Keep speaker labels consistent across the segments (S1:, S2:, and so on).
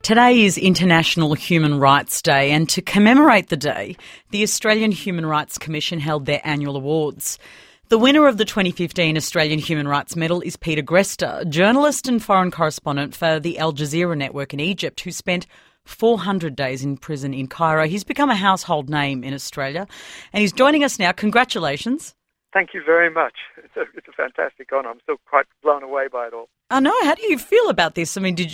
S1: Today is International Human Rights Day, and to commemorate the day, the Australian Human Rights Commission held their annual awards. The winner of the 2015 Australian Human Rights Medal is Peter Greste, journalist and foreign correspondent for the Al Jazeera network in Egypt, who spent 400 days in prison in Cairo. He's become a household name in Australia, and he's joining us now. Congratulations.
S2: Thank you very much. It's a fantastic honour. I'm still quite blown away by it all.
S1: I know. How do you feel about this? I mean, did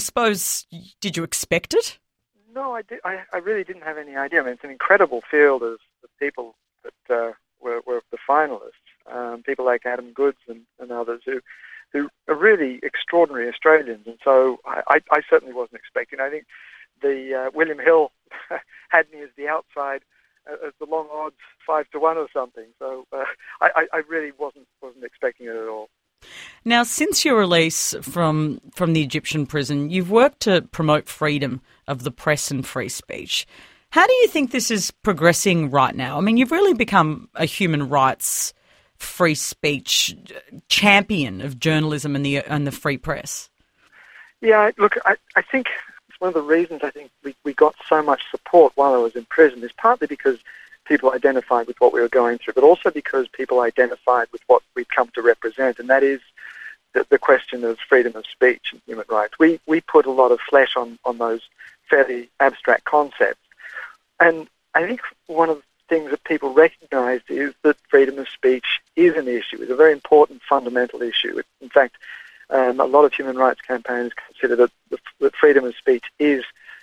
S1: you expect it?
S2: No, I did. I really didn't have any idea. I mean, it's an incredible field of people that were the finalists. People like Adam Goodes and others who are really extraordinary Australians. And so I certainly wasn't expecting. I think the William Hill had me as the outside, as the long odds 5-1 or something. So I really wasn't expecting it at all.
S1: Now, since your release from the Egyptian prison, you've worked to promote freedom of the press and free speech. How do you think this is progressing right now? I mean, you've really become a human rights, free speech champion of journalism and the free press.
S2: Yeah, look, I think it's one of the reasons I think we got so much support while I was in prison is partly because people identified with what we were going through, but also because people identified with what we'd come to represent, and that is the question of freedom of speech and human rights. We put a lot of flesh on those fairly abstract concepts. And I think one of the things that people recognised is that freedom of speech is an issue, is a very important fundamental issue. In fact, a lot of human rights campaigners consider that freedom of speech is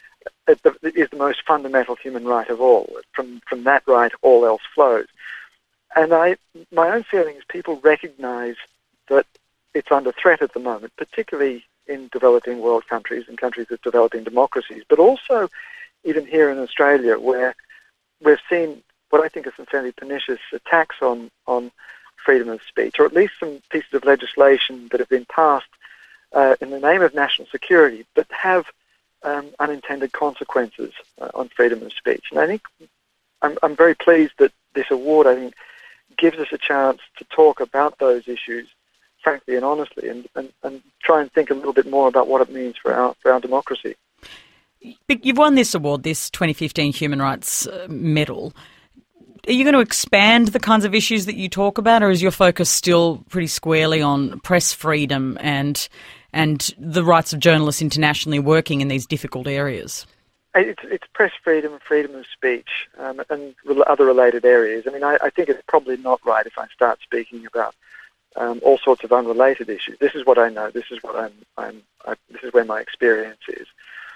S2: the most fundamental human right of all. From that right, all else flows. And my own feeling is people recognise that it's under threat at the moment, particularly in developing world countries and countries that are developing democracies, but also even here in Australia, where we've seen what I think are some fairly pernicious attacks on freedom of speech, or at least some pieces of legislation that have been passed in the name of national security, but have unintended consequences on freedom of speech. And I think I'm very pleased that this award, I think, gives us a chance to talk about those issues frankly and honestly, and try and think a little bit more about what it means for our democracy.
S1: You've won this award, this 2015 Human Rights Medal. Are you going to expand the kinds of issues that you talk about, or is your focus still pretty squarely on press freedom and the rights of journalists internationally working in these difficult areas?
S2: It's press freedom and freedom of speech and other related areas. I mean, I think it's probably not right if I start speaking about all sorts of unrelated issues. This is what I know. This is what this is where my experience is,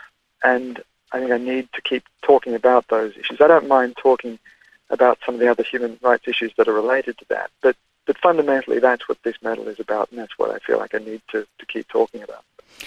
S2: and I think I need to keep talking about those issues. I don't mind talking about some of the other human rights issues that are related to that, but fundamentally that's what this medal is about, and that's what I feel like I need to keep talking about.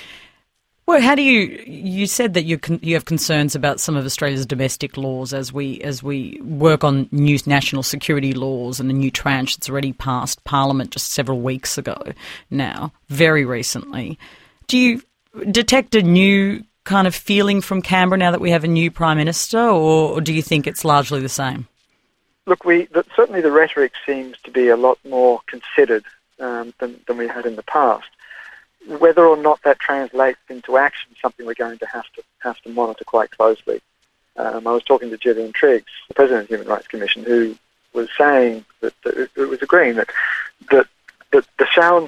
S1: Well, how do you said that you have concerns about some of Australia's domestic laws as we work on new national security laws and a new tranche that's already passed Parliament just several weeks ago now, very recently. Do you detect a new kind of feeling from Canberra now that we have a new Prime Minister, or do you think it's largely the same?
S2: Look, certainly the rhetoric seems to be a lot more considered than we had in the past. Whether or not that translates into action is something we're going to have to monitor quite closely. I was talking to Gillian Triggs, the President of the Human Rights Commission, who was saying that it was agreeing that the sounds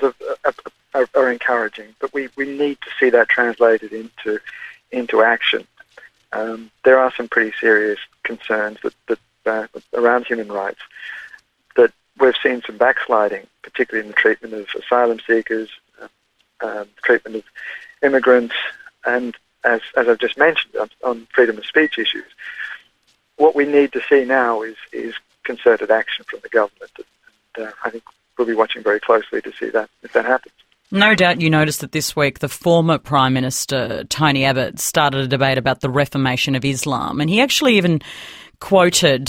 S2: are encouraging, but we need to see that translated into action. There are some pretty serious concerns that around human rights, that we've seen some backsliding, particularly in the treatment of asylum seekers, treatment of immigrants, and as I've just mentioned, on freedom of speech issues. What we need to see now is concerted action from the government, and I think we'll be watching very closely to see that if that happens.
S1: No doubt you noticed that this week the former Prime Minister, Tony Abbott, started a debate about the reformation of Islam, and he actually even quoted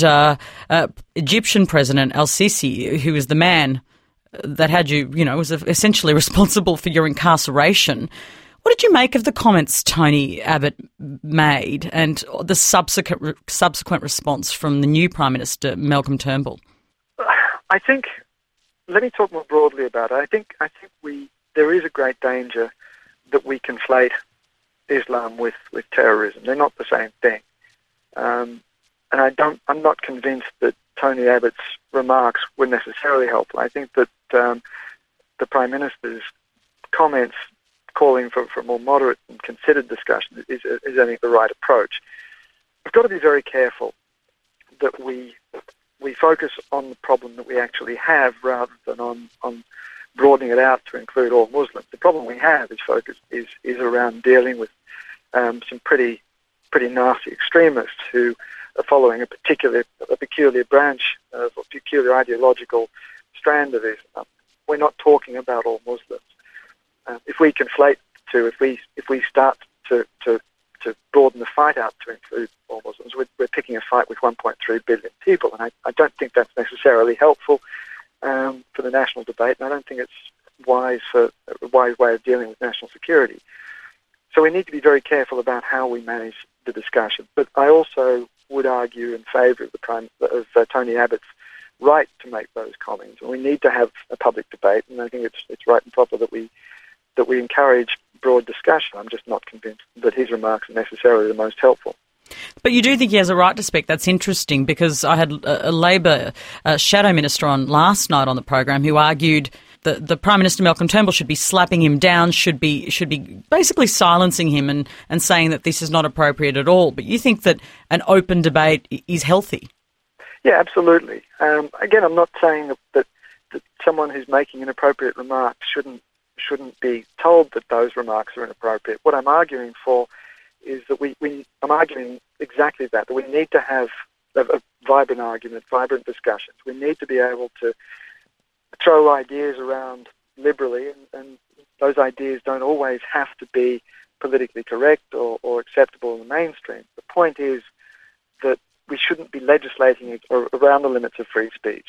S1: Egyptian President al-Sisi, who is the man that had you, was essentially responsible for your incarceration. What did you make of the comments Tony Abbott made and the subsequent response from the new Prime Minister, Malcolm Turnbull?
S2: I think, let me talk more broadly about it. I think there is a great danger that we conflate Islam with terrorism. They're not the same thing. And I'm not convinced that Tony Abbott's remarks were necessarily helpful. I think that the Prime Minister's comments calling for a more moderate and considered discussion is I think, the right approach. We've got to be very careful that we focus on the problem that we actually have rather than on broadening it out to include all Muslims. The problem we have is around dealing with some pretty nasty extremists who are following a peculiar branch of a peculiar ideological strand of Islam. We're not talking about all Muslims. If we conflate the two, if we start to broaden the fight out to include all Muslims, we're picking a fight with 1.3 billion people, and I don't think that's necessarily helpful for the national debate, and I don't think it's a wise way of dealing with national security. So we need to be very careful about how we manage the discussion. But I also would argue in favour of Tony Abbott's right to make those comments. And we need to have a public debate, and I think it's right and proper that we encourage broad discussion. I'm just not convinced that his remarks are necessarily the most helpful.
S1: But you do think he has a right to speak. That's interesting, because I had a Labor shadow minister on last night on the program who argued that the Prime Minister, Malcolm Turnbull, should be slapping him down, should be basically silencing him and saying that this is not appropriate at all. But you think that an open debate is healthy?
S2: Yeah, absolutely. Again, I'm not saying that someone who's making inappropriate remarks shouldn't be told that those remarks are inappropriate. What I'm arguing for is that I'm arguing exactly that we need to have a vibrant argument, vibrant discussions. We need to be able to throw ideas around liberally, and those ideas don't always have to be politically correct or acceptable in the mainstream. The point is that we shouldn't be legislating around the limits of free speech.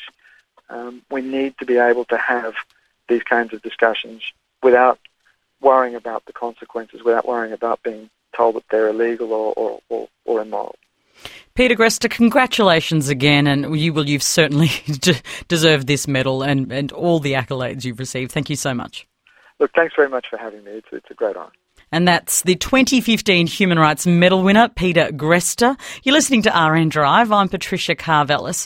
S2: We need to be able to have these kinds of discussions without worrying about the consequences, without worrying about being told that they're illegal or immoral.
S1: Peter Greste, congratulations again, and you've certainly deserved this medal and all the accolades you've received. Thank you so much.
S2: Look, thanks very much for having me. It's a great honour.
S1: And that's the 2015 Human Rights Medal winner, Peter Greste. You're listening to RN Drive. I'm Patricia Karvelis.